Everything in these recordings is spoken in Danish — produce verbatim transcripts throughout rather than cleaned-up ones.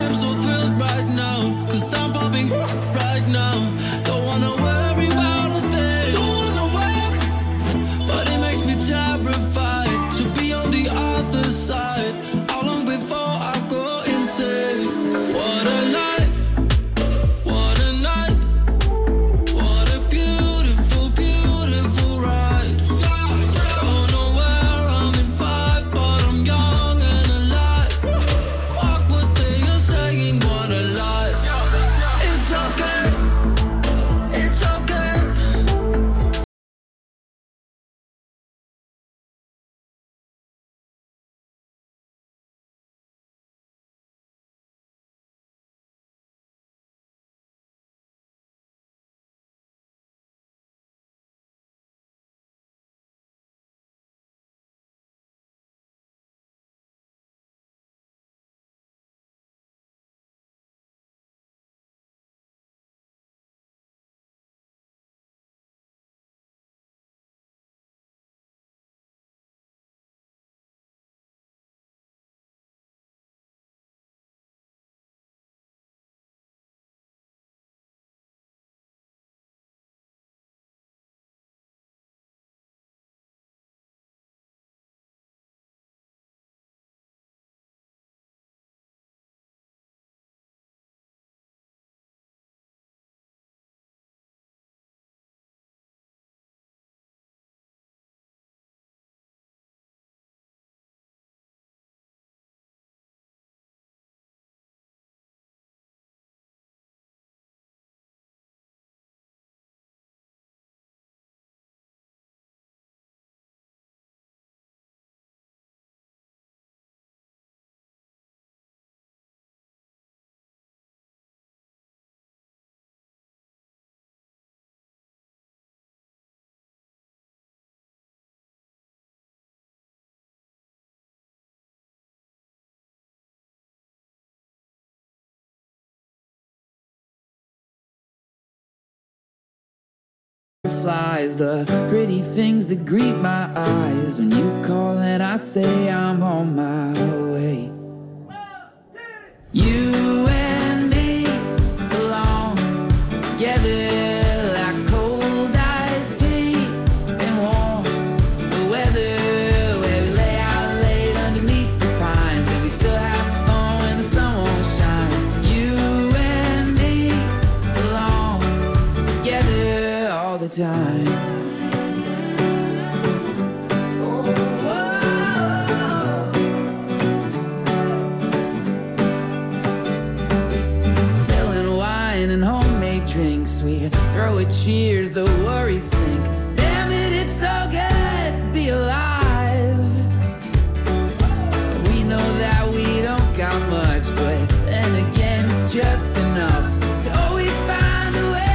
I'm so thrilled right now, cause I'm popping right now. Don't wanna worry about a thing, don't wanna worry. But it makes me terrified to be on the other side. How long before I go insane? What a life, what a night, what a beautiful, beautiful ride. Don't know where I'm in five, but I'm young and alive. Fuck what they are saying, what a life. It's okay, it's okay. Flies, the pretty things that greet my eyes when you call and I say I'm on my way. You and me belong together like cold iced tea and warm the weather, where we lay out late underneath the pines and we still have fun when the sun won't shine. You and me belong together all the time. Spilling wine and homemade drinks, we throw a cheers, the worries sink. Damn it, it's so good to be alive. We know that we don't got much, but then again it's just enough to always find a way.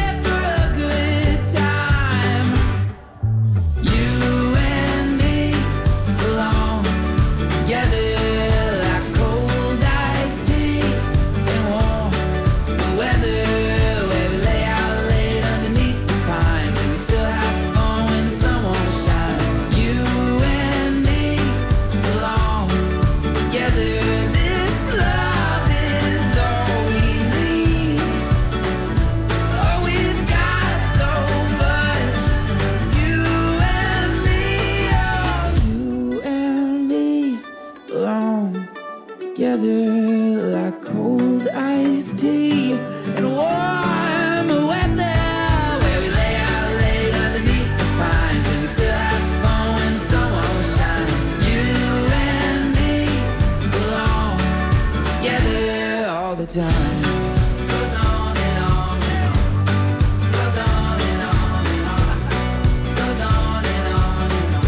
Like cold iced tea and warm weather, where we lay out late underneath the pines and we still have fun when the sun won't shine. You and me belong together all the time. Goes on and on and on, goes on and on and on, goes on and on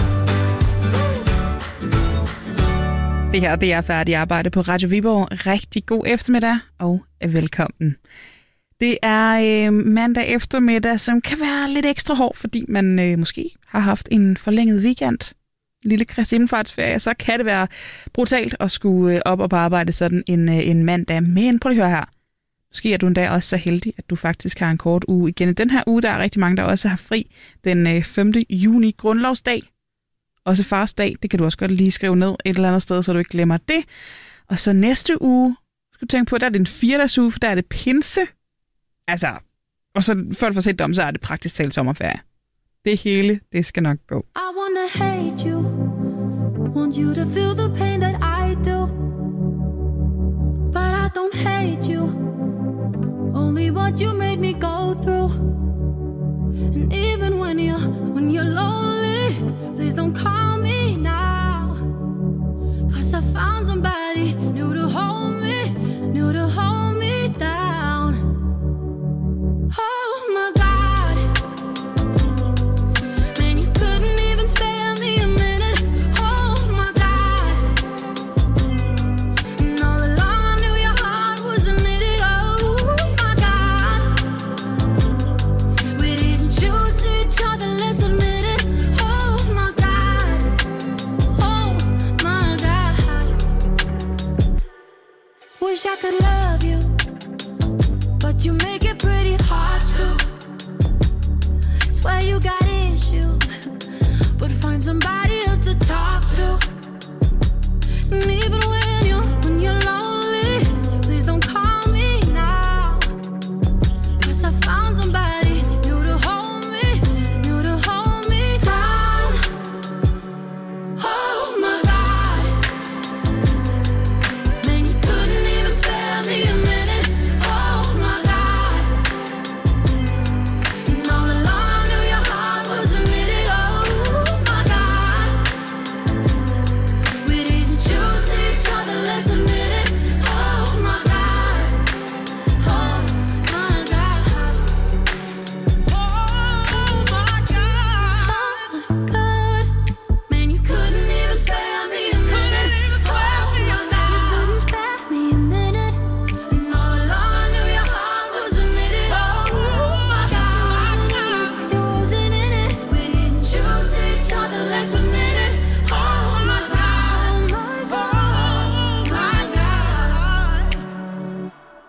and on. Det her, det er færdig arbejde på Radio Viborg. Rigtig god eftermiddag og velkommen. Det er øh, mandag eftermiddag, som kan være lidt ekstra hård, fordi man øh, måske har haft en forlænget weekend. Lille Kristi himmelfartsferie, så kan det være brutalt at skulle øh, op og på arbejde sådan en, øh, en mandag. Men prøv at høre her. Måske er du endda også så heldig, at du faktisk har en kort uge igen. I den her uge, der er rigtig mange, der også har fri den øh, femte juni, grundlovsdag. Også fars dag, det kan du også godt lige skrive ned et eller andet sted, så du ikke glemmer det. Og så næste uge, skal du tænke på, at der er det en fire-dages uge, for der er det pinse. Altså, og så før du får set dem, så er det praktisk talt sommerferie. Det hele, det skal nok gå. I wanna hate you, want you to feel the pain that I do, but I don't hate you, only what you made me go through. And even when you're, when you're lonely, please don't call me now, cause I found somebody new to hold me, new to hold me down. Oh my God, man, you couldn't even spare me a minute. Oh my God, and all along I knew your heart wasn't in it. Oh my God, we didn't choose each other, let's admit it. Oh my God, oh my God, wish I could love you, but you make it pretty hard to. Swear you got issues, but find somebody else to talk to. And even when you're, when you're lonely, please don't call me now, cause I found somebody new to hold me, new to hold me down. Oh my God, man, you couldn't even spare me a minute. Oh my God, and all along I knew your heart wasn't in it. Oh my God, we didn't choose each other, let's admit it. Oh my God, oh my God, oh my God, oh my God, man, you couldn't even spare me a minute. Oh my God, you couldn't spare me a minute. And all along I knew your heart wasn't in it. Oh my God, it wasn't in it. We didn't choose each other, let's admit it. Oh my God, oh my God, oh my God.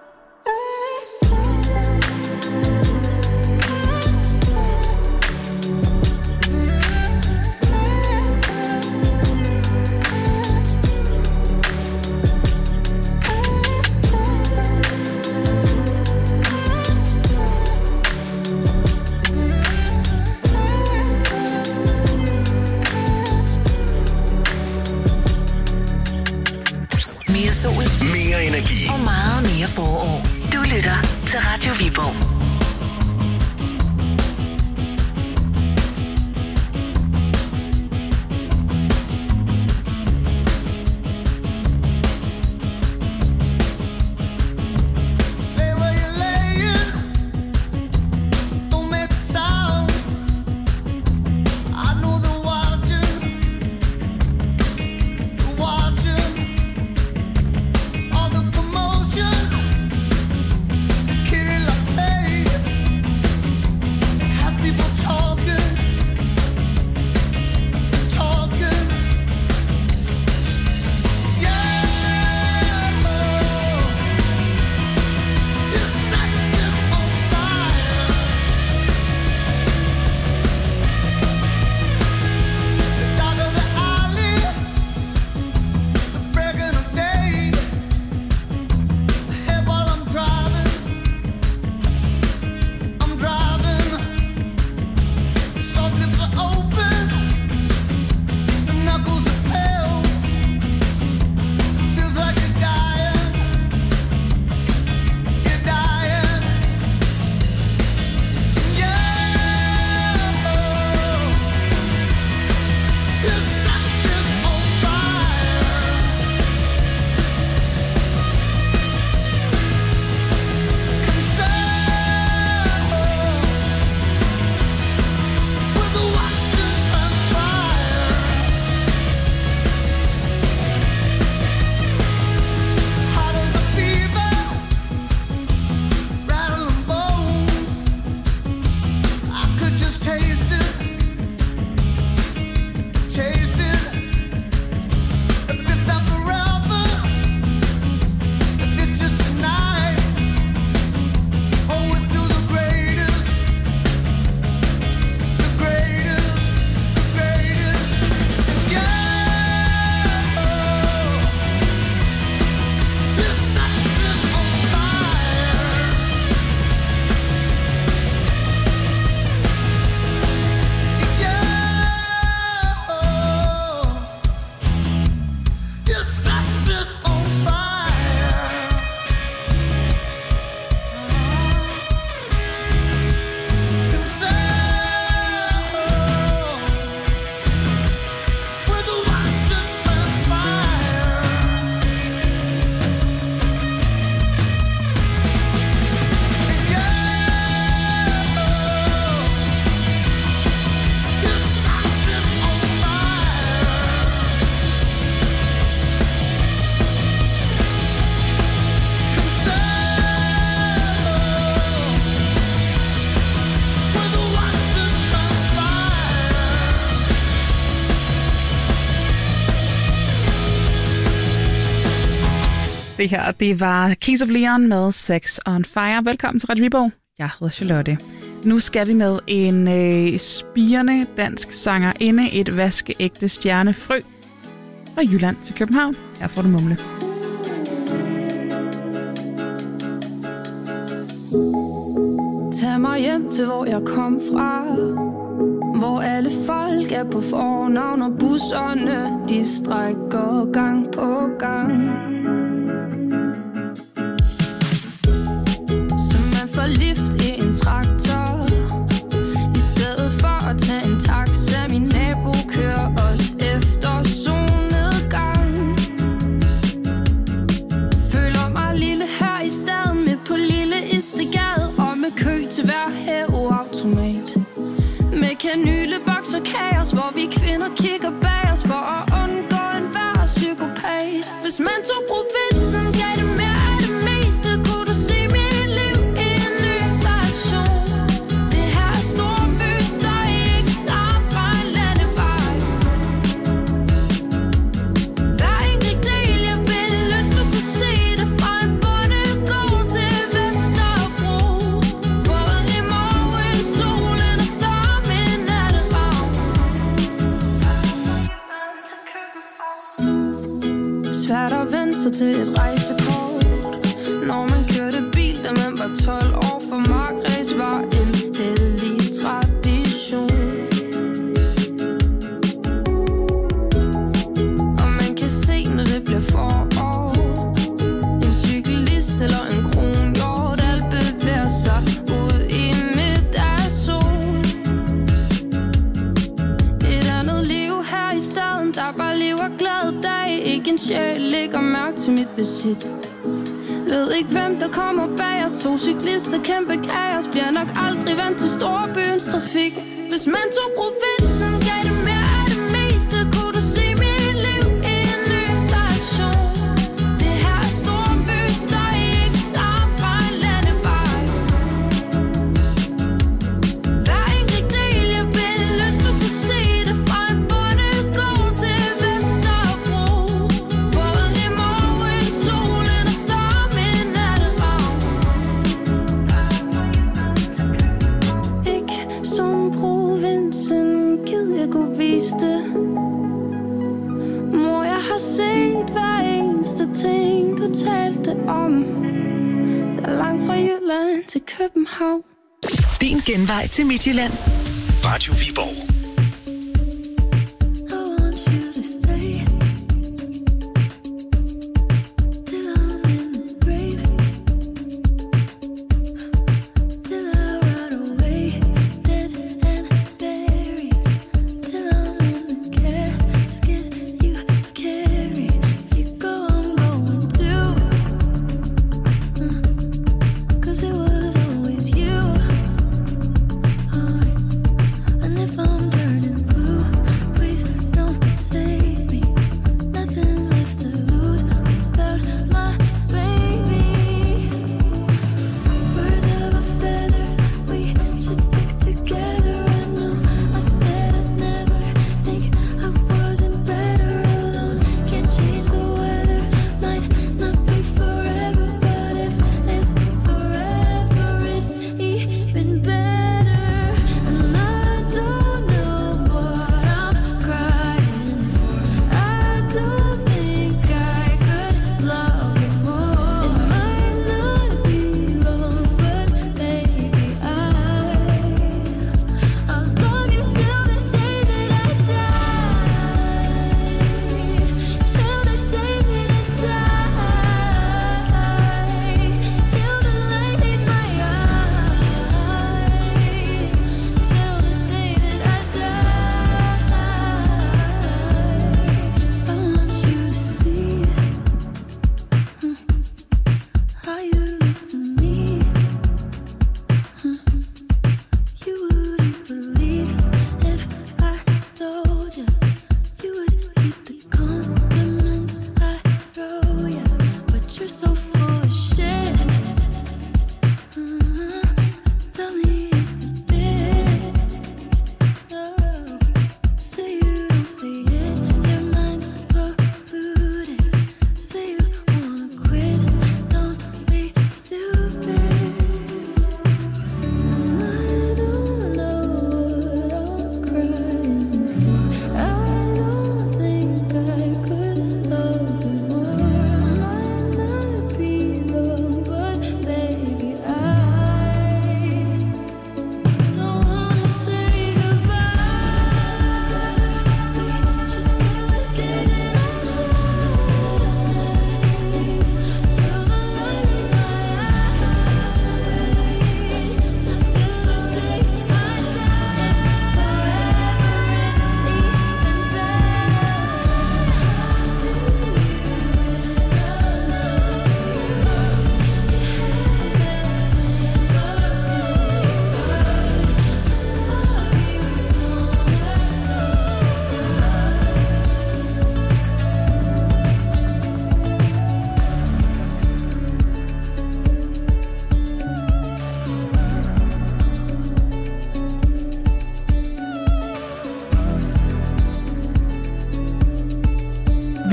Mere sol Mere energi. og meget mere forår. Du lytter til Radio Viborg. Lay where you're laying, don't make a sound. I know they're watching, they're watching all the commotion, the killing like pain. Det her, det var Kings of Leon med Sex on Fire. Velkommen til Radio Viborg. Jeg hedder Charlotte. Nu skal vi med en øh, spirende dansk sangerinde, et vaskeægte stjernefrø fra Jylland til København. Her får du mumle. Tag mig hjem til, hvor jeg kom fra, hvor alle folk er på fornavn, og busserne, de strækker gang på gang. Så man får lift i en traktor, i stedet for at tage en taxa. Min nabo kører os efter solnedgang. Føler mig lille her i staden, midt på lille Istegade, og med kø til hver hæveautomat. Med kanyleboks og kaos, hvor vi kvinder kigger bag os for at undgå enhver psykopat. Hvis man tog provinsen, gav det mere af det meste, kunne du se mit liv i en ny version. Det her store bys, der ikke langt fra en landevej. Hver enkelt del, jeg ville ønske, du kunne se det fra en bondegård til Vesterbro. Både i morgen, solen og som en natteravn. Svært at vende sig til et rejsekort, når man kørte bil, da man var tolv år. For markræs var en hellig tradition. Og man kan se, når det bliver forår, en cyklist eller en kronhjort, alt bevæger sig ud i midt af sol. Et andet liv her i staden, der bare lever glad dag. Ikke en sjæl lægger mærke til mit visit. Ved ikke hvem der kommer bag os. To cyklister, kæmpe kaos, bliver nok aldrig vant til storbyens trafik. Hvis man tog provinsen, gav det mere af det meste, kunne du se mit liv i en ny version. Det her er storbys, der ikke langt fra en landevej. Hver enkelt del, jeg ville ønske, du kunne se det fra en bondegård til Vesterbro. Både i morgen, solen og som en natteravn. Ikke som provinsen, gid jeg kunne vise det. Mor, jeg har set hver eneste ting, du talte om. Der er langt fra Jylland til København. Din genvej til Midtjylland. Radio Viborg. I want you to stay till I'm in the grave, till I rot away, dead and buried, till I'm in the casket you carry. If you go, I'm going too, uh, 'cause it was always you. Uh, and if I'm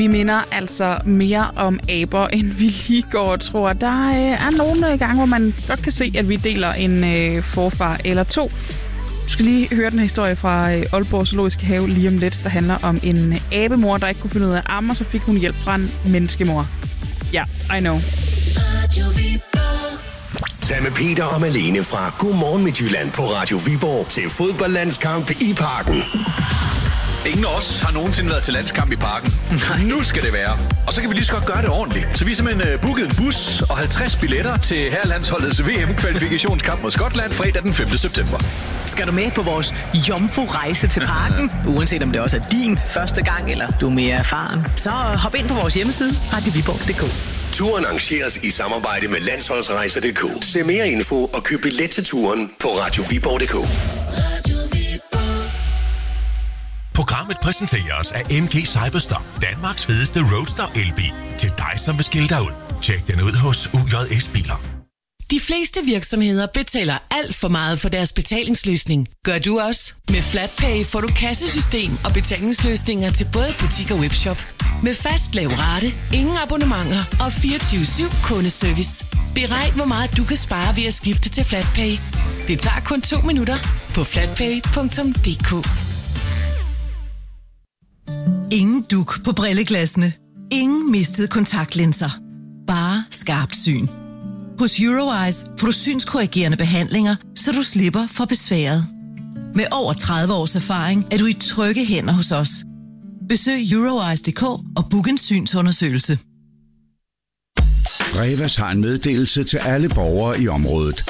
Vi minder altså mere om aber, end vi lige går og tror. Der er nogle gange, hvor man godt kan se, at vi deler en øh, forfar eller to. Du skal lige høre den her historie fra øh, Aalborg Zoologiske Have lige om lidt, der handler om en abemor, der ikke kunne finde ud af at amme, og så fik hun hjælp fra en menneskemor. Ja, yeah, I know. Tag med Peter og Malene fra Godmorgen Midtjylland på Radio Viborg til fodboldlandskamp i Parken. Ingen af os har nogensinde været til landskamp i Parken. Nej. Nu skal det være. Og så kan vi lige så godt gøre det ordentligt. Så vi har simpelthen uh, booket en bus og halvtreds billetter til herrelandsholdets V M-kvalifikationskamp mod Skotland fredag den femte september. Skal du med på vores jomfru-rejse til Parken? Uanset om det også er din første gang, eller du er mere erfaren, så hop ind på vores hjemmeside, radio viborg punktum d k. Turen arrangeres i samarbejde med landsholdsrejser punktum d k. Se mere info og køb billet til turen på radio viborg punktum d k. Programmet præsenteres af M G Cyberstop, Danmarks fedeste roadster elbil. Til dig, som vil skille dig ud. Tjek den ud hos U J S Biler. De fleste virksomheder betaler alt for meget for deres betalingsløsning. Gør du også? Med FlatPay får du kassesystem og betalingsløsninger til både butik og webshop. Med fast lav rate, ingen abonnementer og fireogtyve syv kundeservice. Beregn, hvor meget du kan spare ved at skifte til FlatPay. Det tager kun to minutter på flatpay punktum d k. Ingen duk på brilleglassene. Ingen mistede kontaktlinser. Bare skarpt syn. Hos Eurowise får du synskorrigerende behandlinger, så du slipper for besværet. Med over tredive års erfaring er du i trygge hænder hos os. Besøg eurowise punktum d k og book en synsundersøgelse. Revas har en meddelelse til alle borgere i området.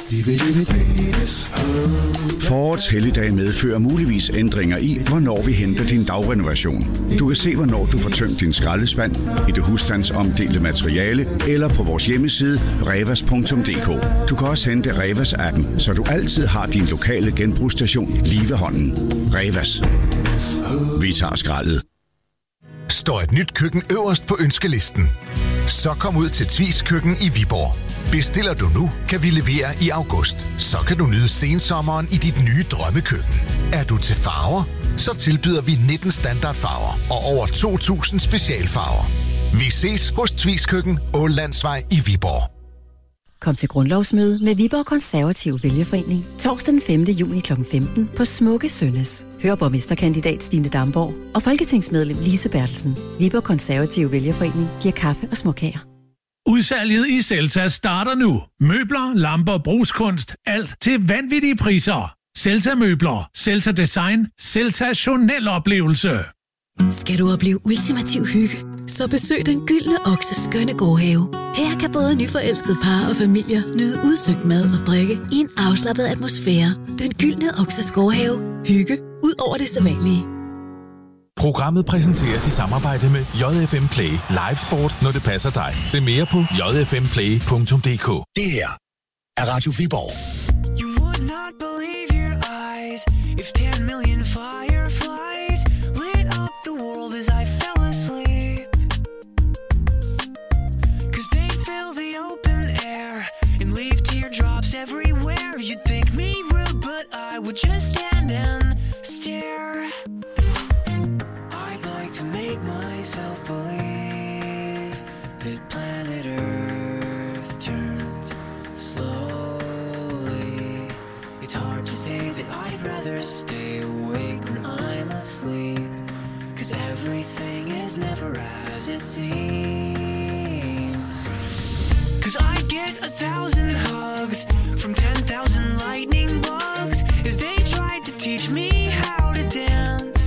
Forårets helligdag medfører muligvis ændringer i, hvornår vi henter din dagrenovation. Du kan se, hvornår du får tømt din skraldespand i det husstandsomdelte materiale eller på vores hjemmeside revas punktum d k. Du kan også hente Revas-appen, så du altid har din lokale genbrugsstation lige ved hånden. Revas. Vi tager skraldet. Står et nyt køkken øverst på ønskelisten? Så kom ud til Tvis Køkken i Viborg. Bestiller du nu, kan vi levere i august. Så kan du nyde sensommeren i dit nye drømmekøkken. Er du til farver? Så tilbyder vi nitten standardfarver og over to tusind specialfarver. Vi ses hos Tvis Køkken, Ålandsvej i Viborg. Kom til grundlovsmøde med Viborg Konservative Vælgerforening torsdag den femte juni klokken femten på Smukke Sønnes. Hør borgmesterkandidat Stine Damborg og folketingsmedlem Lise Bertelsen. Viborg Konservative Vælgerforening giver kaffe og småkager. Udsalget i Celta starter nu. Møbler, lamper, brugskunst, alt til vanvittige priser. Celta Møbler, Celta Design, Celta Chanel-oplevelse. Skal du opleve ultimativ hygge? Så besøg Den Gyldne Okses skønne gårdhave. Her kan både nyforelskede par og familier nyde udsøgt mad og drikke i en afslappet atmosfære. Den Gyldne Okses gårdhave. Hygge ud over det sædvanlige. Programmet præsenteres i samarbejde med J F M Play. Live sport, når det passer dig. Se mere på j f m play punktum d k. Det her er Radio Viborg. You would not believe your eyes if ten million fireflies lit up the world as I fell asleep. Cause they fill the open air and leave teardrops everywhere. You'd think me rude, but I would just stand and stare. I'd like to make myself believe that planet Earth turns slowly. It's hard to say that I'd rather stay awake when I'm asleep. Cause everything is never as it seems. Cause I get a thousand hugs from ten thousand lightning bugs as they tried to teach me how to dance.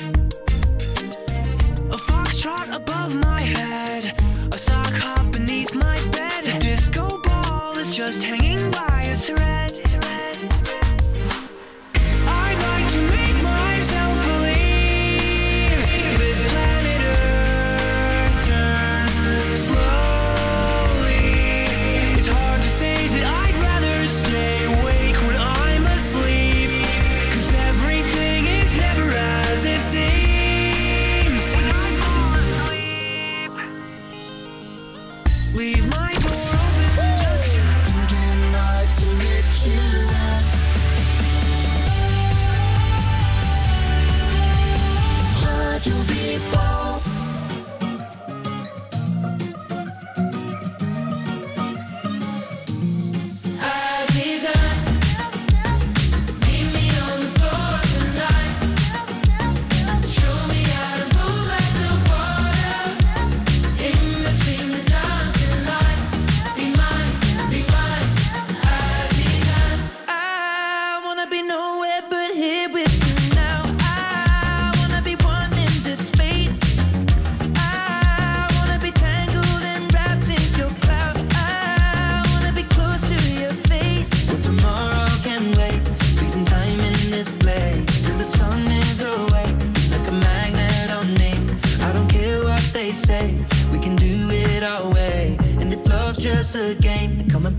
A foxtrot above my head, a sock hop beneath my bed. A disco ball is just hanging by a thread. I'd like to make myself believe that planet Earth turns slowly. It's hard to say that I'd rather stay awake when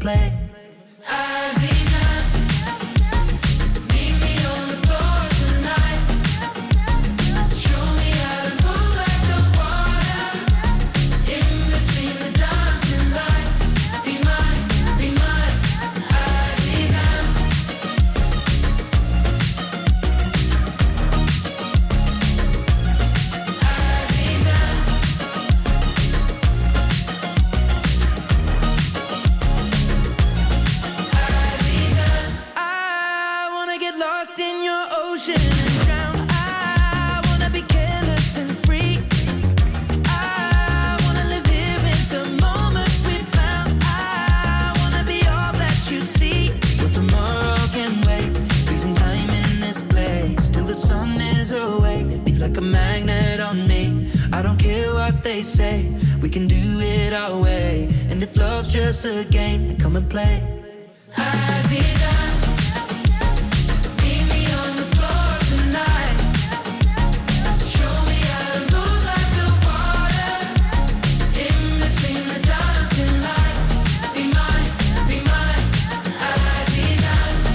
play. Aziza, meet me on the floor tonight. Show me how to move like the water. In between the dancing lights. Be mine, be mine, Aziza. I wanna get lost in your ocean and drown. I wanna be careless and free. I wanna live here in the moment we found. I wanna be all that you see. But tomorrow can wait. Freezing time in this place till the sun is awake. Be like a magnet on me. I don't care what they say. We can do it our way. And if love's just a game, then come and play. Aziza, meet me on the floor tonight. Show me how to move like the water. In between the dancing lights. Be mine, be mine, Aziza.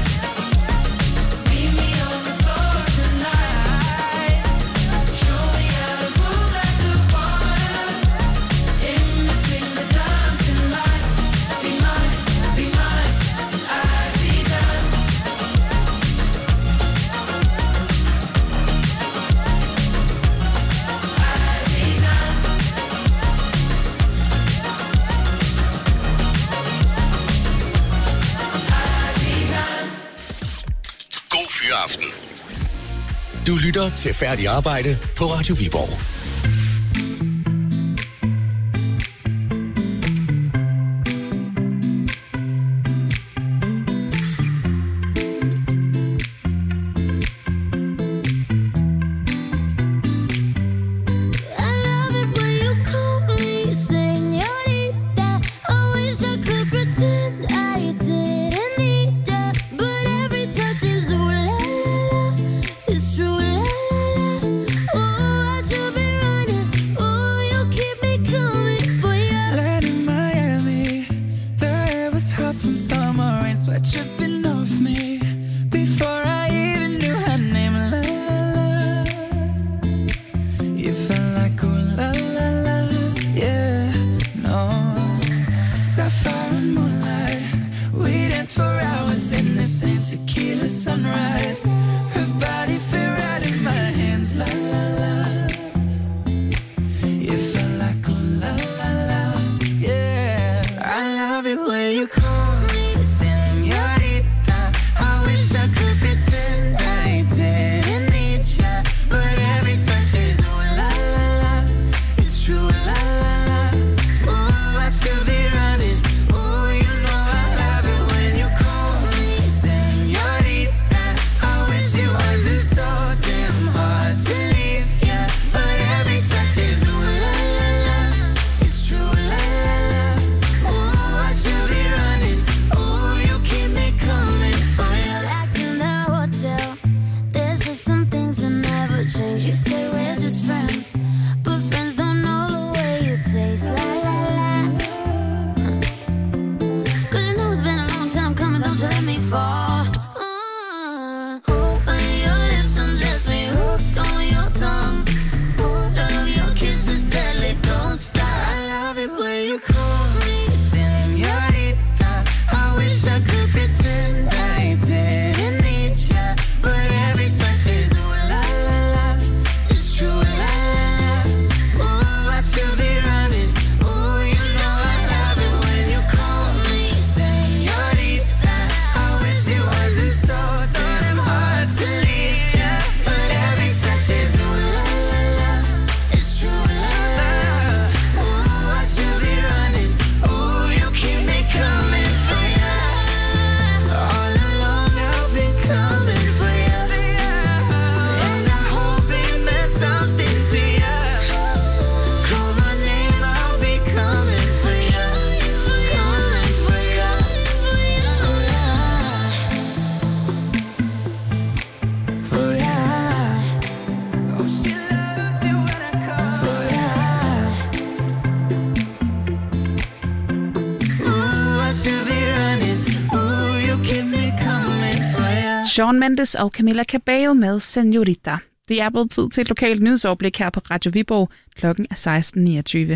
Meet me on the floor tonight. Show me how to move like the water. In between the dancing lights. Be mine, be mine, Aziza. God fyraften. Du lytter til Færdig Arbejde på Radio Viborg. I love it when you call me señorita. I wish I could pretend I didn't need ya, but every touch is ooh la la la. It's true la la la. Oh, I should be running. Oh, you keep me coming for ya. Land in Miami, the air was hot from summer rain, sweat dripping off me. Before I even knew her name, la la la. You felt like ooh la la la, yeah, no. Sapphire and moonlight, we danced for hours in the same tequila sunrise. Her body fit right in my hands, la la la. You felt like ooh la la la, yeah. I love it when you call me señorita. I wish I could pretend I didn't need ya, but every touch is ooh la la la. It's true la la la. Oh, I should be running. Oh, you know I love it when you call me señorita. I wish it wasn't so damn hard to leave ya, but every touch is ooh la la la. It's true la la la. Oh, I should be running. Oh, you keep me coming for ya. Back to the hotel. There's just some things that never change. You say we're just friends, but friends don't know the way you taste. La la la. Cause you know it's been a long time coming. Don't you let me fall. Uh, when your lips undress me, hooked on your tongue. Love your kisses deadly, don't stop. I love it when you call me señorita. I wish I could pretend I didn't need ya, but every touch is ooh la la la. It's true la Shawn Mendes og Camila Cabello med Señorita. Det er blevet tid til et lokalt nyhedsoverblik her på Radio Viborg. Klokken er seksten niogtyve.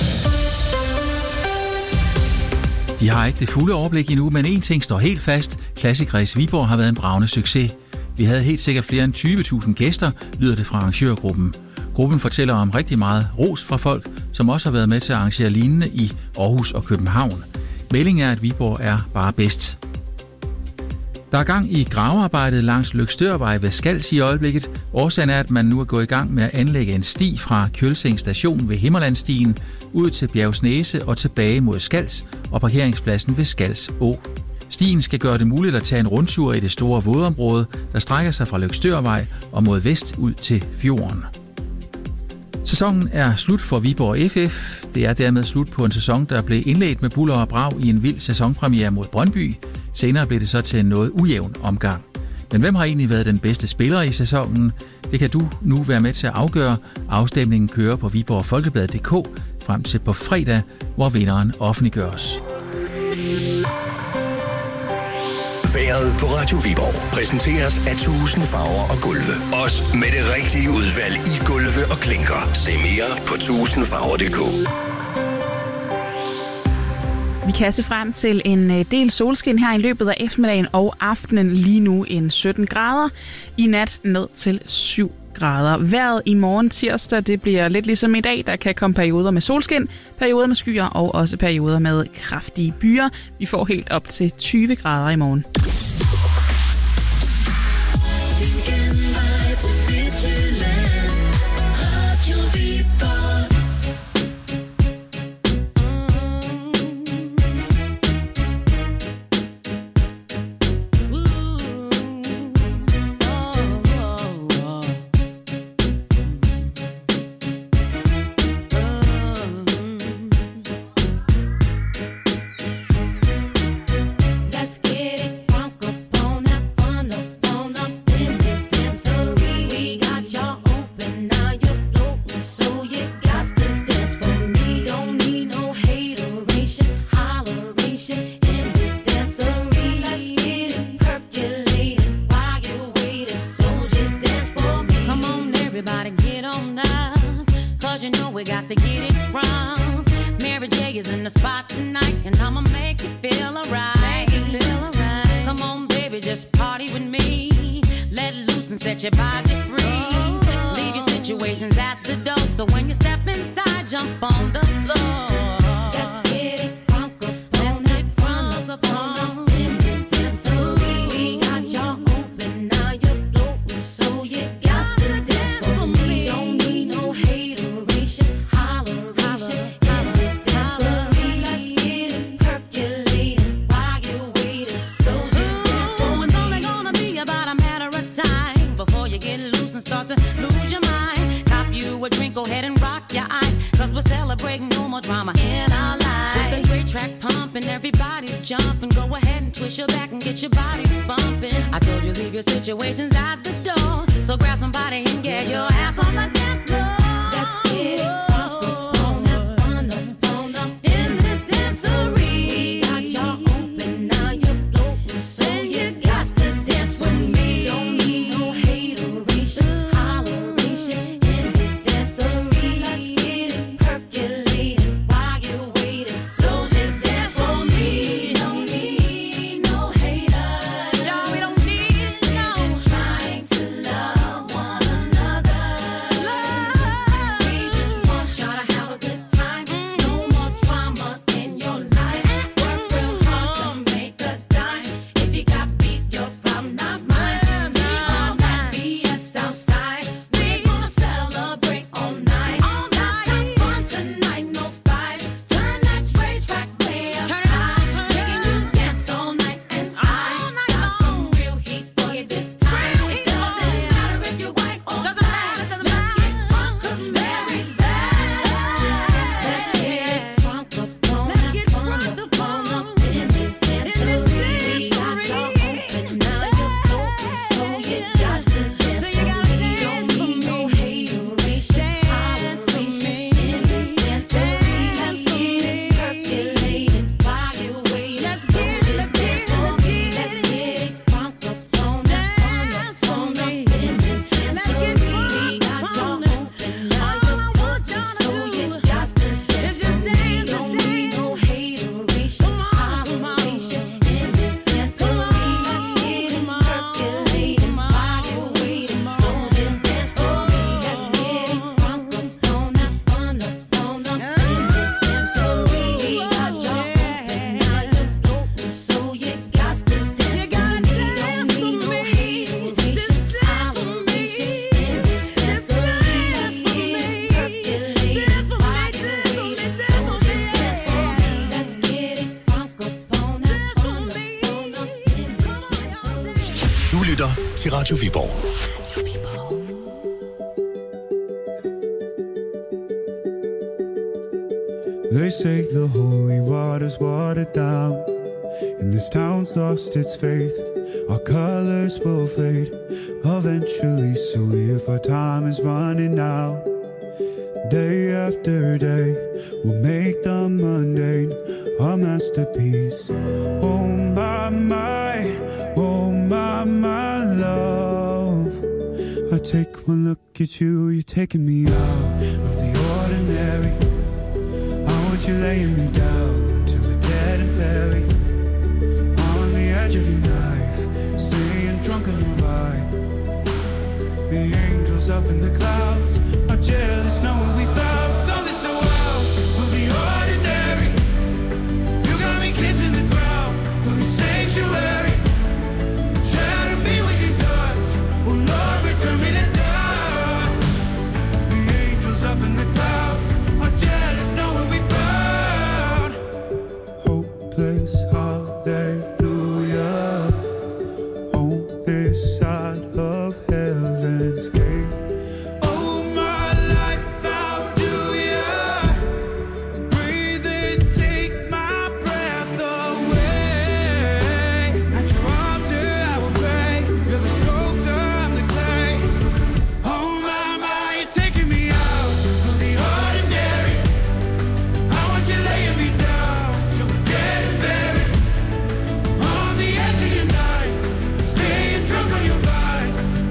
De har ikke det fulde overblik endnu, men en ting står helt fast. Classic Race Viborg har været en bragende succes. Vi havde helt sikkert flere end tyve tusind gæster, lyder det fra arrangørgruppen. Gruppen fortæller om rigtig meget ros fra folk, som også har været med til at arrangere lignende i Aarhus og København. Meldingen er, at Viborg er bare bedst. Der er gang i gravearbejdet langs Løgstørvej ved Skals i øjeblikket. Årsagen er, at man nu er gået i gang med at anlægge en sti fra Kjølsing station ved Himmerlandstien ud til Bjergsnæse og tilbage mod Skals og parkeringspladsen ved Skals Å. Stien skal gøre det muligt at tage en rundtur i det store vådområde, der strækker sig fra Løgstørvej og mod vest ud til fjorden. Sæsonen er slut for Viborg F F. Det er dermed slut på en sæson, der blev indledt med buller og brag i en vild sæsonpremiere mod Brøndby. Senere blev det så til en noget ujævn omgang. Men hvem har egentlig været den bedste spiller i sæsonen? Det kan du nu være med til at afgøre. Afstemningen kører på Viborg Folkeblad punktum d k frem til på fredag, hvor vinderen offentliggøres. Vejret på Radio Viborg præsenteres af tusind farver og gulve. Også med det rigtige udvalg i gulve og klinker. Se mere på tusind farver punktum d k. Vi kan se frem til en del solskin her i løbet af eftermiddagen og aftenen, lige nu en sytten grader. I nat ned til syv grader. Vejret i morgen tirsdag, det bliver lidt ligesom i dag. Der kan komme perioder med solskin, perioder med skyer og også perioder med kraftige byer. Vi får helt op til tyve grader i morgen. til Radio Viborg. They say the holy water's watered down, and this town's lost its faith. Our colors will fade eventually, so if our time is running out, day after day, we'll make the mundane a masterpiece. Oh my, my, oh my, my love. I take one look at you, you're taking me out of the ordinary. You're laying me down to a dead and buried on the edge of your knife, staying drunk on your vibe. The angels up in the clouds are jealous knowing we found something so out of the ordinary. You got me kissing the ground of your sanctuary. Shatter me with your touch, oh Lord, return me to dust. The angels up in the clouds are jealous knowing we found place, hallelujah, on this side of heaven's gate. Oh, my life, how do ya breathe and take my breath away? At your altar I will pray, you're the sculptor, I'm the clay. Oh my, my, you're taking me out of the ordinary. I want you laying me down to a dead and buried on the edge of your knife, staying drunk on your vine.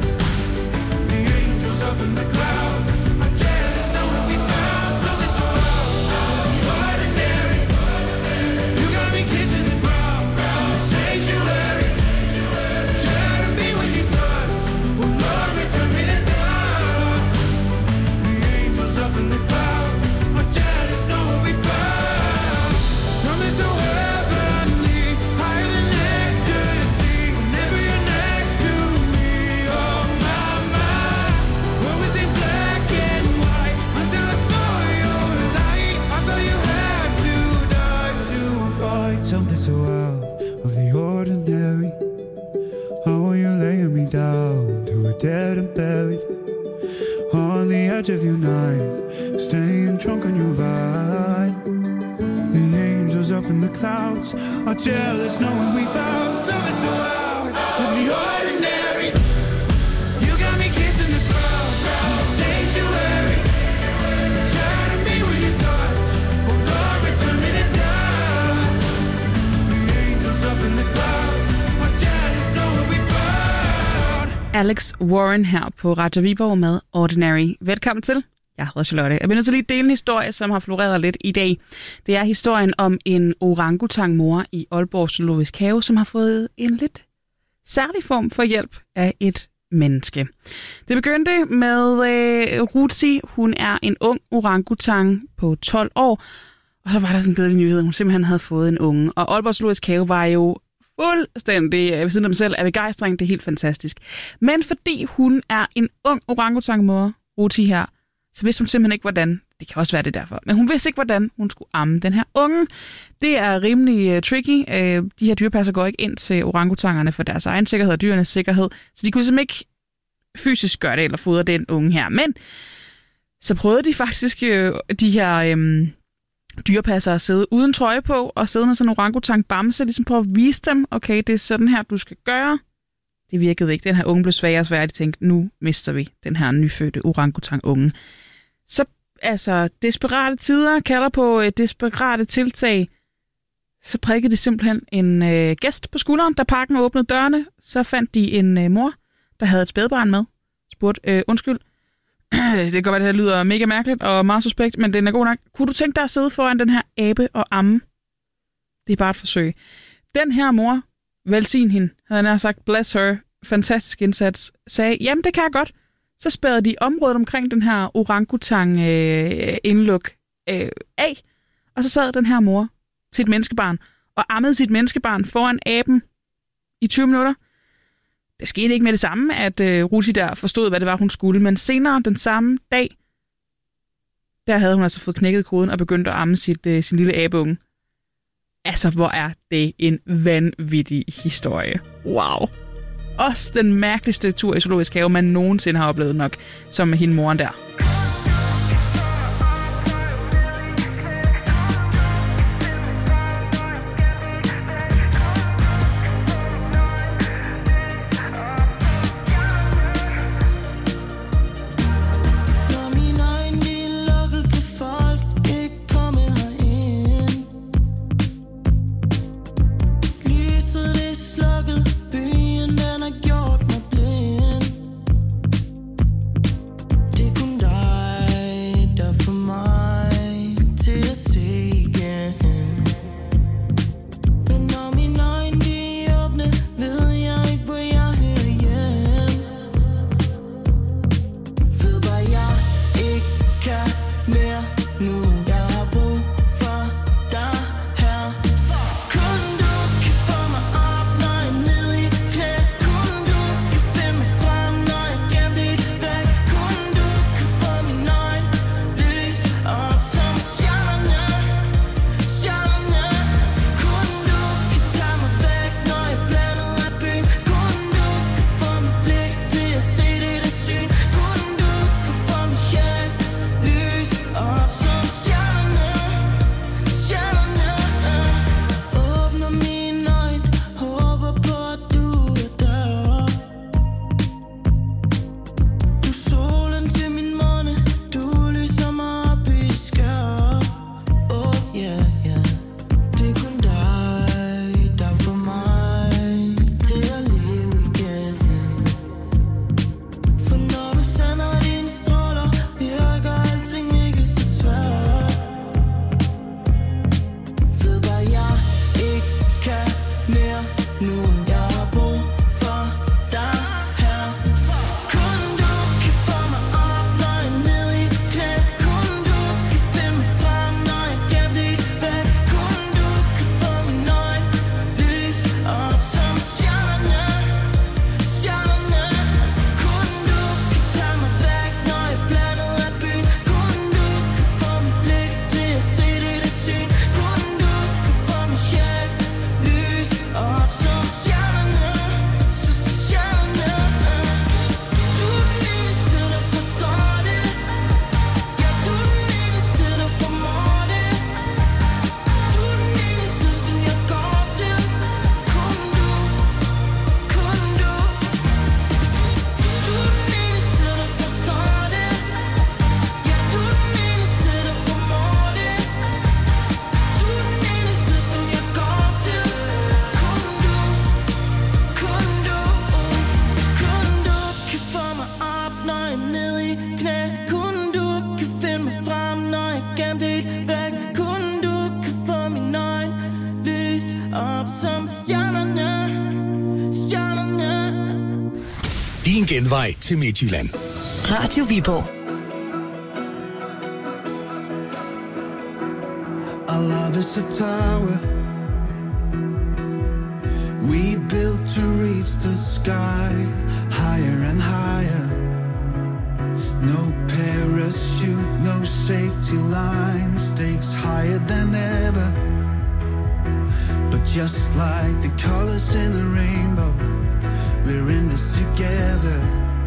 The angels up in the clouds are jealous knowing we found something so out of the ordinary. You got me kissing the ground, the sanctuary. Shatter me with your touch, oh Lord, return me to dust. The angels up in the clouds are jealous knowing we found something so heavenly, higher than ecstasy. Whenever you're next to me, oh my, my. What was in black and white until I saw your light? I thought you had to die to fight something so out of the ordinary. How are you laying me down to a dead and buried on the edge of your knife, staying drunk on your vine. The angels up in the clouds are jealous knowing we found something so out of the ordinary. You got me kissing the ground, the sanctuary. Shatter me with your touch, oh Lord, return me to dust. The angels up in the clouds are jealous knowing we found. Alex Warren her på Radio Viborg med Ordinary. Velkommen til. Jeg hedder Charlotte. Jeg vil nødt til lige dele en historie, som har floreret lidt i dag. Det er historien om en orangutang-mor i Aalborg Zoologisk Have, som har fået en lidt særlig form for hjælp af et menneske. Det begyndte med øh, Ruzi. Hun er en ung orangutang på tolv år, og så var der den glædelige nyhed, hun simpelthen havde fået en unge. Og Aalborg Zoologisk Have var jo fuldstændig ved siden af dem selv af begejstring. Det er helt fantastisk. Men fordi hun er en ung orangutang-mor, Ruzi her, så vidste hun simpelthen ikke, hvordan. Det kan også være det derfor. Men hun vidste ikke, hvordan hun skulle amme den her unge. Det er rimelig uh, tricky. Uh, de her dyrepasser går ikke ind til orangutangerne for deres egen sikkerhed og dyrenes sikkerhed. Så de kunne simpelthen ikke fysisk gøre det eller fodre den unge her. Men så prøvede de faktisk uh, de her um, dyrepasser at sidde uden trøje på og sidde med sådan en orangutang-bamse, ligesom prøve at vise dem, okay, det er sådan her, du skal gøre. Det virkede ikke. Den her unge blev sværere og sværere. De tænkte, nu mister vi den her nyfødte orangutang-unge. Så altså, desperate tider kalder på øh, desperate tiltag. Så prikkede de simpelthen en øh, gæst på skulderen, da parken åbnede dørene. Så fandt de en øh, mor, der havde et spædbarn med. Spurgte, øh, undskyld, det kan godt være, det her lyder mega mærkeligt og meget suspekt, men den er god nok. Kunne du tænke dig at sidde foran den her abe og amme? Det er bare et forsøg. Den her mor, velsign hende, havde han sagt, bless her, fantastisk indsats, sagde, jamen det kan jeg godt. Så spærrede de området omkring den her orangutang-indluk øh, øh, af, og så sad den her mor, sit menneskebarn, og ammede sit menneskebarn foran aben i tyve minutter. Det skete ikke med det samme, at øh, Ruzi der forstod, hvad det var, hun skulle, men senere den samme dag, der havde hun altså fået knækket koden og begyndt at amme sit, øh, sin lille abeunge. Altså, hvor er det en vanvittig historie. Wow. også den mærkeligste tur i zoologisk have, man nogensinde har oplevet nok, som hende moren der. Din genvej til Midtjylland. Radio Viborg. Our love is a tower we built to reach the sky, higher and higher. No parachute, no safety line, stakes higher than ever. But just like the colors in a rainbow, we're in this together.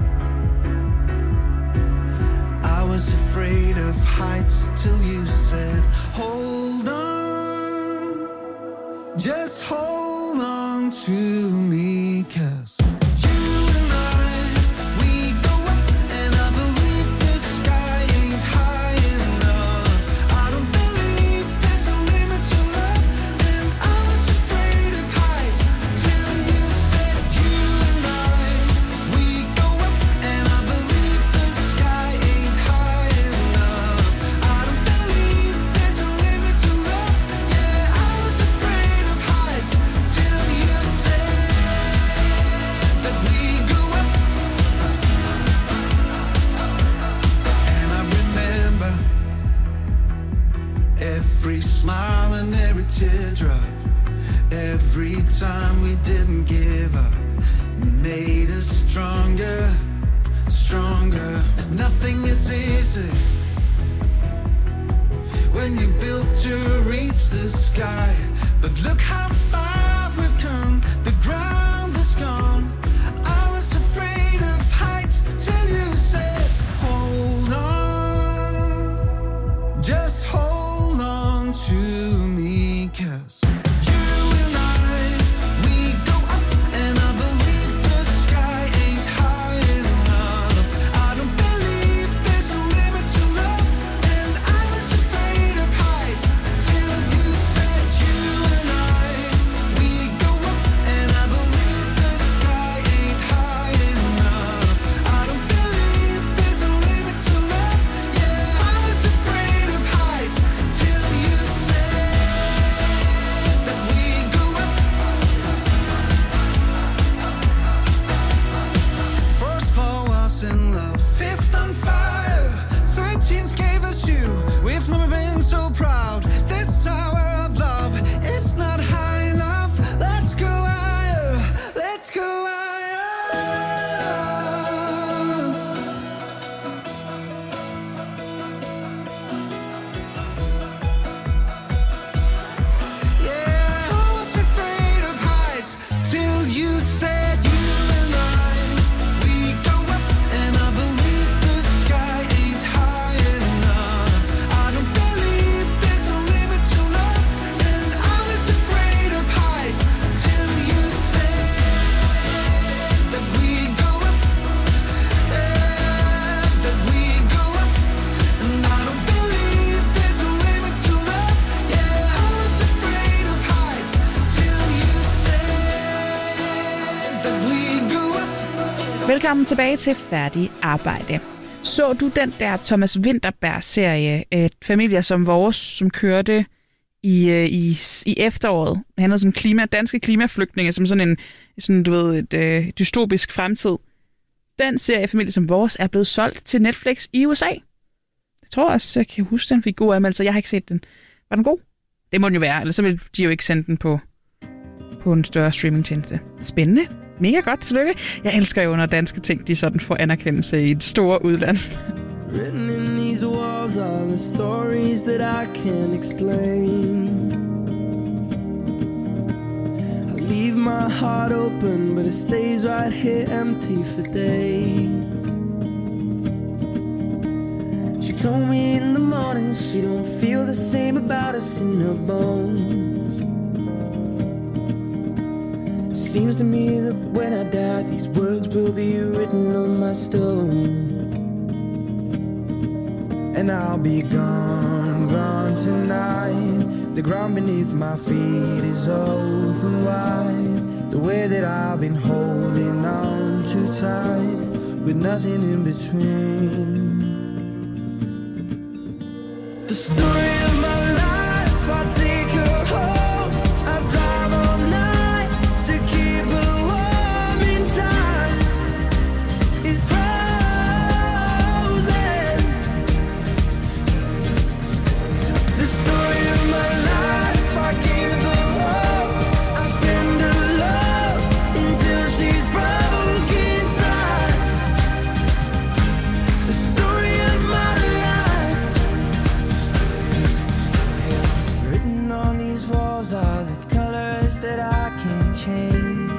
I was afraid of heights till you said, hold on, just hold on to me, 'cause you and I, we go up, and I believe the sky ain't high enough. I don't believe there's a limit to love, and I was afraid of heights till you said, you and I, we go up, and I believe the sky ain't high enough. I don't believe there's a limit to love. Yeah, I was afraid of heights till you said that we go up. And I remember every smile and every teardrop, every time we didn't give up, made us stronger, stronger. Nothing is easy when you built to reach the sky, but look how far we've come. The ground is gone Velkommen tilbage til Færdig Arbejde. Så du den der Thomas Vinterberg-serie, et Familier som vores, som kørte i, i, i efteråret? Det handlede om klima, danske klimaflygtninge, som sådan en sådan, du ved, et øh, dystopisk fremtid. Den serie, Familier som vores, er blevet solgt til Netflix i U S A. Jeg tror også, jeg kan huske, den fik god anmeldelse. Jeg har ikke set den. Var den god? Det må den jo være, ellers så vil de jo ikke sende den på, på en større streamingtjeneste. Spændende. Mega godt, tillykke. Jeg elsker jo, når danske ting, de sådan får anerkendelse i et stort udland. Written in these walls are the stories that I can't explain. I leave my heart open, but it stays right here empty for days. She told me in the morning she don't feel the same about us in her bones. Seems to me that when I die, these words will be written on my stone. And I'll be gone, gone tonight. The ground beneath my feet is open wide. The way that I've been holding on too tight, with nothing in between. The story of my life, I take her home. I drive all night to keep her warm in time. It's frozen. The story of my life, I give her hope. I spend her love until she's broke inside. The story of my life. Written on these walls are the colors that I can't change.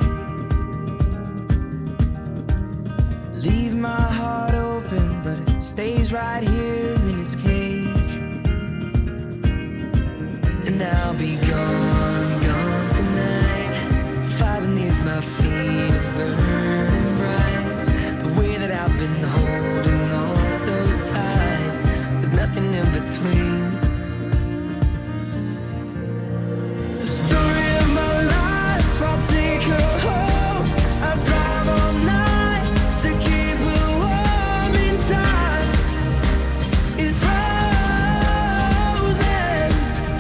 Leave my heart open, but it stays right here in its cage. And I'll be gone, gone tonight. Fire beneath my feet is burning bright. The way that I've been holding on so tight, with nothing in between. The story of my life, I'll take her home. I drive all night to keep her warm in time. It's frozen.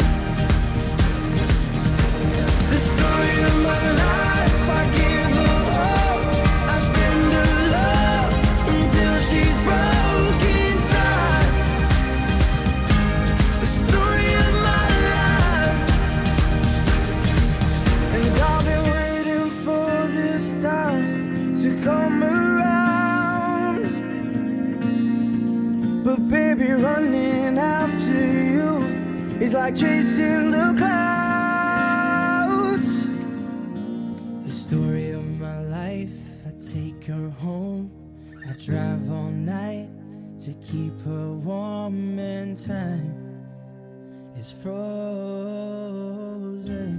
The story of my life, I give her hope. I spend her love until she's broke inside. The story of my life. And I've been waiting for this time to come around. But baby, running after you is like chasing the clouds. The story of my life, I take her home. I drive all night to keep her warm in time. It's frozen.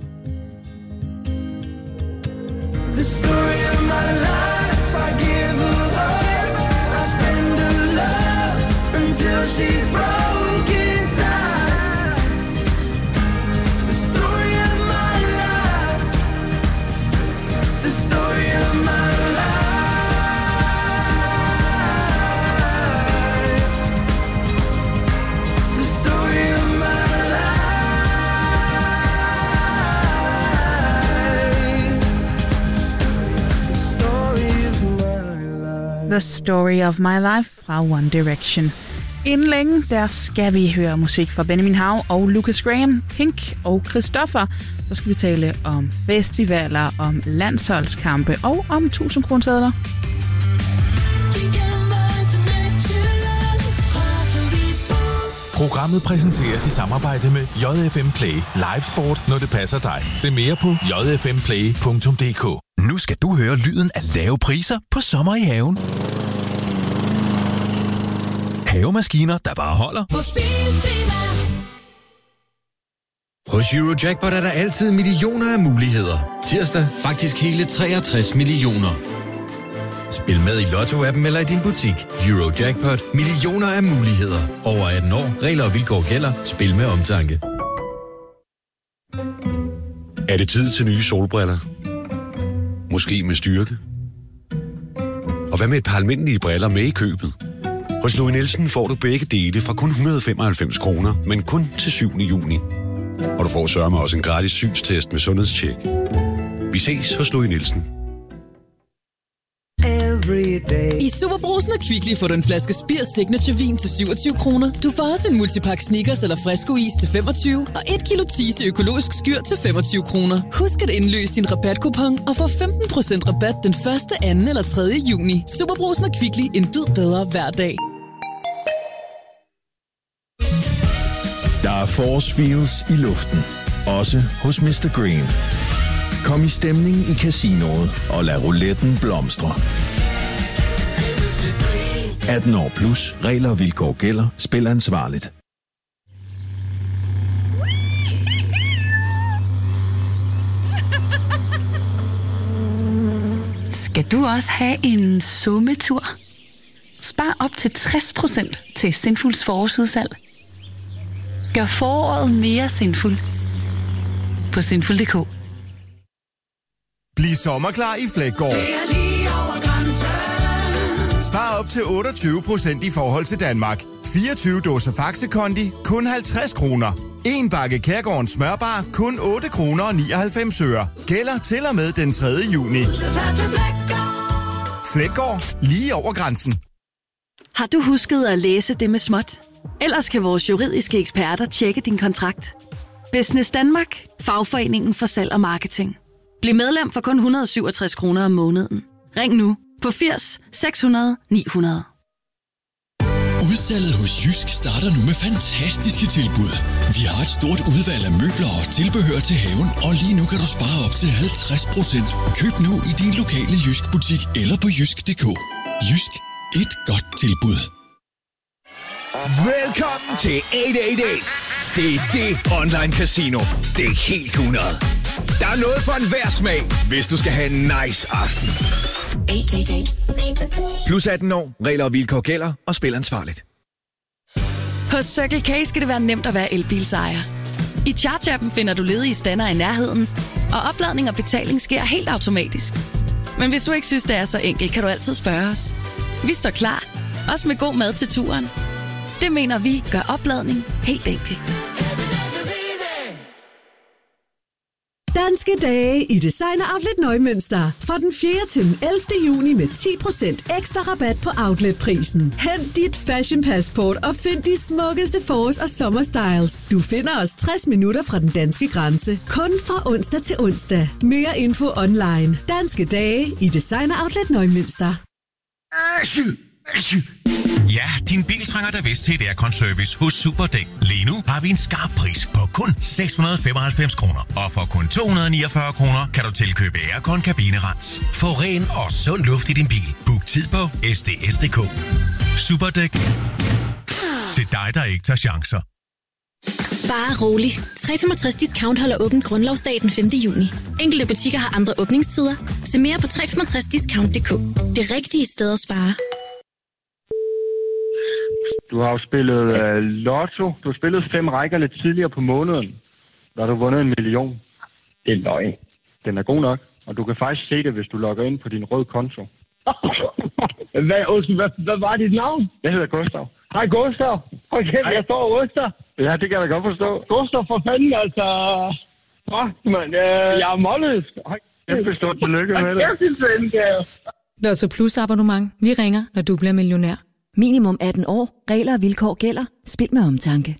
The story of my life, I give her hope. I spend her love until she's broke inside. The story of my life. The story of my life. The story of my The Story of My Life fra One Direction. Inden længe, der skal vi høre musik fra Benjamin Hav og Lucas Graham, Pink og Christoffer. Så skal vi tale om festivaler, om landsholdskampe og om tusind kronesedler. Programmet præsenteres i samarbejde med J F M Play. Live sport, når det passer dig. Se mere på j f m play punktum d k. Nu skal du høre lyden af lave priser på sommer i haven. Havemaskiner, der bare holder. Hos Eurojackpot er der altid millioner af muligheder. Tirsdag faktisk hele treogtres millioner. Spil med i Lotto-appen eller i din butik. Eurojackpot. Millioner af muligheder. Over atten år. Regler og vilkår gælder. Spil med omtanke. Er det tid til nye solbriller? Måske med styrke? Og hvad med et par almindelige briller med i købet? Hos Louis Nielsen får du begge dele fra kun et hundrede og femoghalvfems kroner, men kun til syvende juni. Og du får sørme også en gratis synstest med sundhedstjek. Vi ses hos Louis Nielsen. I Superbrugsen og Kvickly får du en flaske Spir Signature Vin til syvogtyve kroner. Du får også en multipakke Snickers eller Fresco Is til femogtyve og et kilo Tise økologisk skyr til femogtyve kroner. Husk at indløse din rabatkupon og få femten procent rabat den første, anden eller tredje juni. Superbrugsen og Kvickly, en bid bedre hver dag. Der er force feels i luften, også hos mister Green. Kom i stemning i casinoet og lad rouletten blomstre. atten år plus, regler og vilkår gælder. Spil ansvarligt. Skal du også have en sommetur? Spar op til tres procent til Sinfuls forårsudsalg. Gør foråret mere sinful på sinful punktum d k. Bliv sommerklar i Flækgaard. Spar op til otteogtyve procent i forhold til Danmark. fireogtyve dåser Faxe Kondi, kun halvtreds kroner. En bakke Kærgårdens smørbar, kun otte kroner og nioghalvfems øre. Gælder til og med den tredje juni. Flækgaard, lige over grænsen. Har du husket at læse det med småt? Ellers kan vores juridiske eksperter tjekke din kontrakt. Business Danmark, fagforeningen for salg og marketing. Bliv medlem for kun et hundrede og syvogtres kroner om måneden. Ring nu på firs seks hundrede ni hundrede. Udsalget hos Jysk starter nu med fantastiske tilbud. Vi har et stort udvalg af møbler og tilbehør til haven, og lige nu kan du spare op til halvtreds procent. Køb nu i din lokale Jysk butik eller på jysk punktum d k. Jysk. Et godt tilbud. Velkommen til otte otte otte. Det er det online casino. Det er helt hundrede. Der er noget for enhver smag, hvis du skal have en nice aften. otte otte otte. Plus atten år, regler og vilkår gælder, og spil ansvarligt. Hos Circle K skal det være nemt at være elbilsejer. I Charge-appen finder du ledige stander i nærheden, og opladning og betaling sker helt automatisk. Men hvis du ikke synes, det er så enkelt, kan du altid spørge os. Vi står klar, også med god mad til turen. Det mener vi gør opladning helt enkelt. Danske dage i Designer Outlet Neumünster. Fra den fjerde til den ellevte juni med ti procent ekstra rabat på outletprisen. Hent dit fashion passport og find de smukkeste forårs- og sommerstyles. Du finder os tres minutter fra den danske grænse. Kun fra onsdag til onsdag. Mere info online. Danske dage i Designer Outlet Neumünster. Ja, din bil trænger da vist til et aircon-service hos Superdæk. Lige nu har vi en skarp pris på kun seks hundrede og femoghalvfems kroner. Og for kun to hundrede og niogfyrre kroner kan du tilkøbe aircon kabinerens. Få ren og sund luft i din bil. Book tid på s d s punktum d k. Superdæk. Til dig, der ikke tager chancer. Bare rolig. tre femogtres Discount holder åbent grundlovsdag den femte juni. Enkelte butikker har andre åbningstider. Se mere på tre femogtres discount punktum d k. Det rigtige sted at spare. Du har jo spillet uh, lotto. Du har spillet fem rækker lidt tidligere på måneden. Der har du vundet en million. Det er løgn. Den er god nok. Og du kan faktisk se det, hvis du logger ind på din røde konto. hvad, hvad, hvad var dit navn? Jeg hedder Gustav. Hej Gustav. Okay, jeg står og ryster. Ja, det kan jeg da godt forstå. Gustav, for fanden, altså. Fuck, man. Øh, jeg er målløs. Kæmpe stort tillykke med det. Lotto Plus abonnement. Vi ringer, når du bliver millionær. Minimum atten år. Regler og vilkår gælder. Spil med omtanke.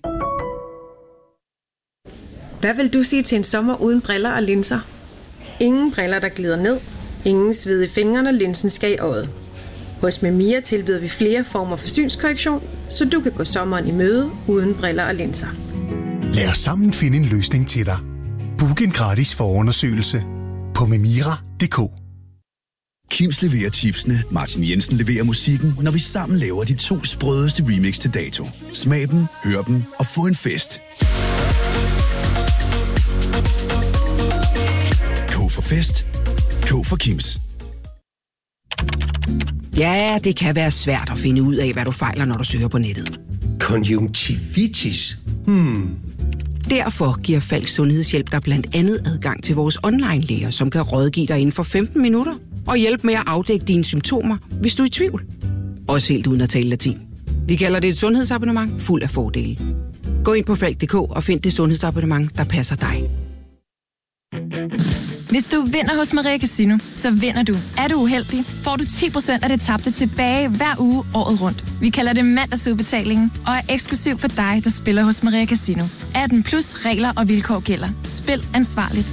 Hvad vil du sige til en sommer uden briller og linser? Ingen briller, der glider ned. Ingen sved i fingrene, og linsen skal i øjet. Hos Memia tilbyder vi flere former for synskorrektion, så du kan gå sommeren i møde uden briller og linser. Lad os sammen finde en løsning til dig. Book en gratis forundersøgelse på memira punktum d k. Kims leverer chipsene, Martin Jensen leverer musikken, når vi sammen laver de to sprødeste remix til dato. Smag dem, hør dem og få en fest. K for fest. K for Kims. Ja, det kan være svært at finde ud af, hvad du fejler, når du søger på nettet. Konjunktivitis? Hmm. Derfor giver Falk Sundhedshjælp dig blandt andet adgang til vores online-læger, som kan rådgive dig inden for femten minutter. og hjælpe med at afdække dine symptomer, hvis du er i tvivl. Også helt uden at tale latin. Vi kalder det et sundhedsabonnement fuld af fordele. Gå ind på falk punktum d k og find det sundhedsabonnement, der passer dig. Hvis du vinder hos Maria Casino, så vinder du. Er du uheldig, får du ti procent af det tabte tilbage hver uge året rundt. Vi kalder det mandagsudbetalingen og er eksklusiv for dig, der spiller hos Maria Casino. atten plus regler og vilkår gælder. Spil ansvarligt.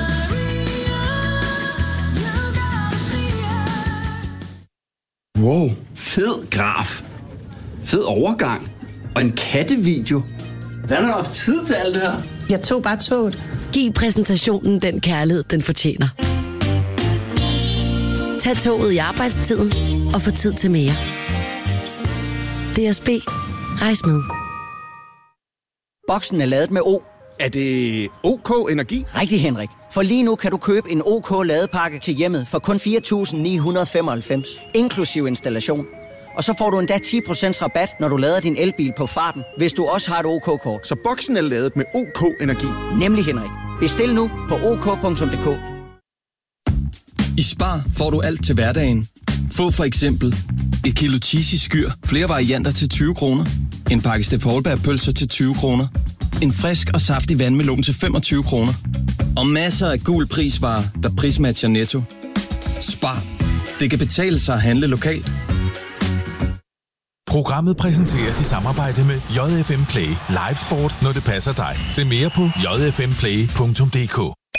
Wow, fed graf. Fed overgang. Og en kattevideo. Hvordan har du haft tid til alt det her? Jeg tog bare toget. Giv præsentationen den kærlighed, den fortjener. Tag toget i arbejdstiden og få tid til mere. D S B. Rejs med. Boksen er lavet med O. Er det OK Energi? Rigtig, Henrik. For lige nu kan du købe en OK ladepakke til hjemmet for kun fire tusind ni hundrede femoghalvfems, inklusiv installation. Og så får du endda ti procent rabat, når du lader din elbil på farten, hvis du også har et OK-kort. Så boksen er lavet med OK Energi? Nemlig, Henrik. Bestil nu på ok punktum d k. I Spar får du alt til hverdagen. Få for eksempel et kilo cheesy skyr, flere varianter til tyve kroner. En pakke Steff Holberg-pølser til tyve kroner. En frisk og saftig vandmelon til femogtyve kroner. Og masser af gul prisvarer, der prismatcher Netto. Spar. Det kan betale sig at handle lokalt. Programmet præsenteres i samarbejde med J F M Play. Live sport, når det passer dig. Se mere på j f m play punktum d k.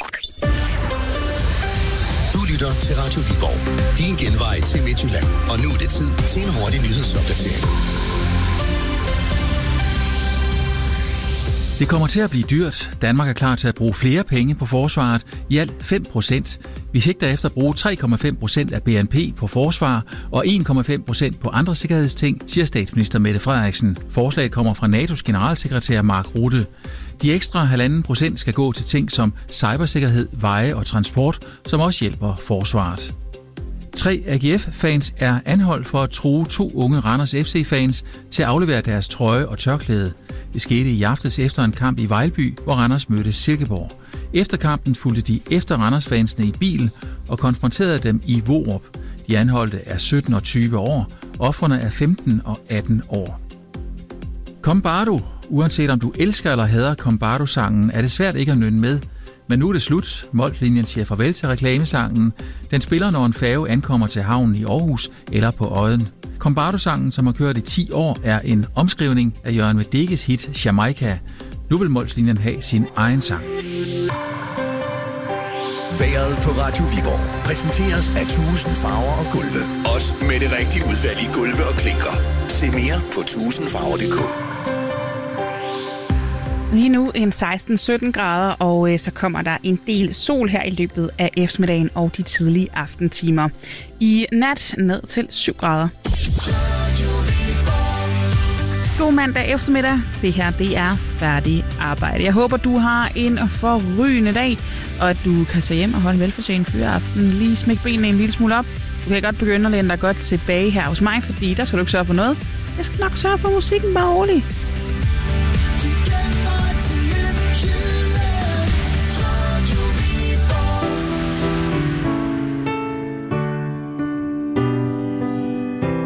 Du lytter til Radio Viborg. Din genvej til Midtjylland. Og nu er det tid til en hurtig nyhedsopdatering. Det kommer til at blive dyrt. Danmark er klar til at bruge flere penge på forsvaret, i alt fem procent. Vi sigter efter at bruge tre komma fem procent af B N P på forsvar og en komma fem procent på andre sikkerhedsting, siger statsminister Mette Frederiksen. Forslaget kommer fra N A T O's generalsekretær Mark Rutte. De ekstra halvanden procent skal gå til ting som cybersikkerhed, veje og transport, som også hjælper forsvaret. Tre A G F-fans er anholdt for at true to unge Randers F C-fans til at aflevere deres trøje og tørklæde. Det skete i aftes efter en kamp i Vejlby, hvor Randers mødte Silkeborg. Efter kampen fulgte de efter Randers-fansene i bil og konfronterede dem i Vorup. De anholdte er sytten og tyve år, ofrene er femten og atten år. Kombardo. Uanset om du elsker eller hader Kombardo-sangen, er det svært ikke at nynne med. Men nu er det slut. Molt-linjen siger farvel til reklamesangen. Den spiller, når en færge ankommer til havnen i Aarhus eller på Odden. Kombardo-sangen, som har kørt i ti år, er en omskrivning af Jørgen Vedeges hit Jamaica. Nu vil Molt-linjen have sin egen sang. Vejret på Radio Viborg præsenteres af tusind farver og gulve. Også med det rigtige udvalg i gulve og klinker. Se mere på tusind farver punktum d k. Lige nu en seksten sytten grader, og øh, så kommer der en del sol her i løbet af eftermiddagen og de tidlige aftentimer. I nat ned til syv grader. God mandag eftermiddag. Det her, det er færdig arbejde. Jeg håber, du har en forrygende dag, og at du kan tage hjem og holde en velfortjent fyreaften. Lige smæk benene en lille smule op. Du kan godt begynde at læne dig godt tilbage her hos mig, fordi der skal du ikke sørge for noget. Jeg skal nok sørge for musikken, bare roligt.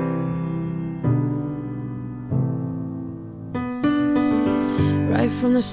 Right from the